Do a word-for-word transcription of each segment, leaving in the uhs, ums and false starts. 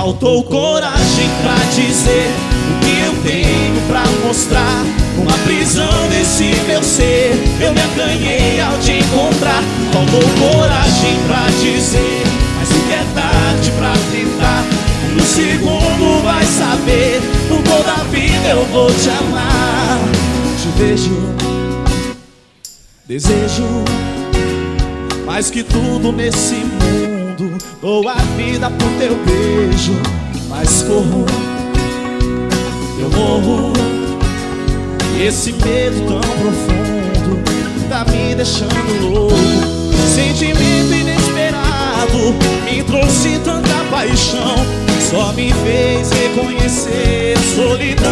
Faltou coragem pra dizer o que eu tenho pra mostrar. Uma prisão desse meu ser, eu me acanhei ao te encontrar. Faltou coragem pra dizer, mas nunca é tarde pra tentar. No segundo vai saber, por toda a vida eu vou te amar. Te vejo, desejo, mais que tudo nesse mundo. Dou a vida por teu beijo, mas corro, eu morro. Esse medo tão profundo tá me deixando louco. Sentimento inesperado me trouxe tanta paixão, só me fez reconhecer solidão.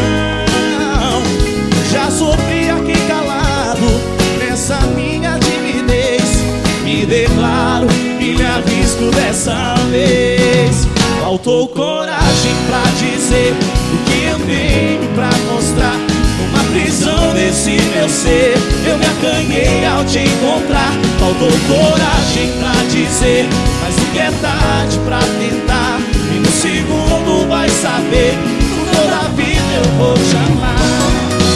Já sofri aqui calado nessa minha timidez. Me declaro e me arrisco dessa vez. Faltou coragem pra dizer o que eu tenho pra mostrar. Uma prisão desse meu ser, eu me acanhei ao te encontrar. Faltou coragem pra dizer, mas nunca é tarde pra tentar. E no segundo vai saber, por toda a vida eu vou te amar.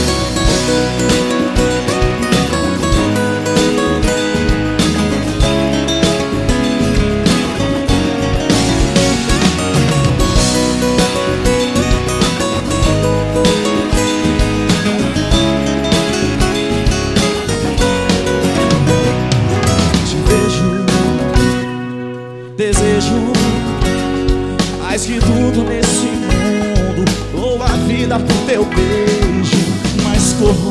Desejo, mais que tudo nesse mundo. Dou a vida por teu beijo, mas corro,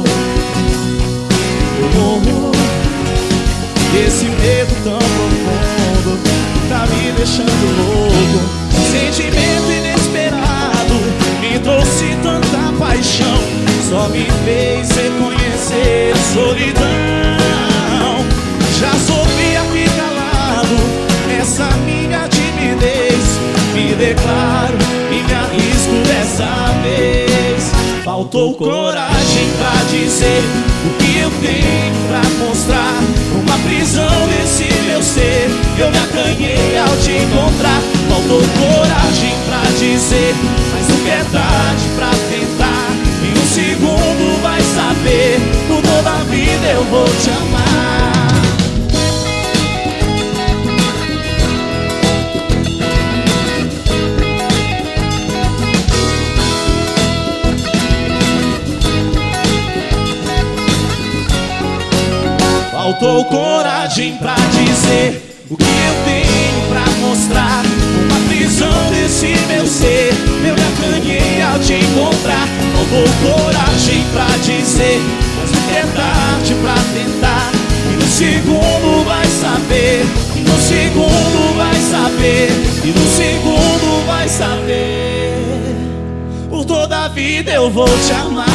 eu morro. Esse medo tão profundo tá me deixando louco. Sentimento inesperado me trouxe tanta paixão, só me fez reconhecer a solidão. Já sofri aqui calado essa minha timidez. Me declaro e me arrisco dessa vez. Faltou coragem pra dizer o que eu tenho pra mostrar. Uma prisão desse meu ser, eu me acanhei ao te encontrar. Faltou coragem pra dizer, mas nunca é tarde pra tentar. Em um segundo vai saber, por toda a vida eu vou te amar. Faltou coragem pra dizer o que eu tenho pra mostrar. Uma prisão desse meu ser, eu me acanhei ao te encontrar. Faltou coragem pra dizer, mas nunca é tarde pra tentar. E no segundo vai saber, e no segundo vai saber, e no segundo vai saber. Por toda a vida eu vou te amar.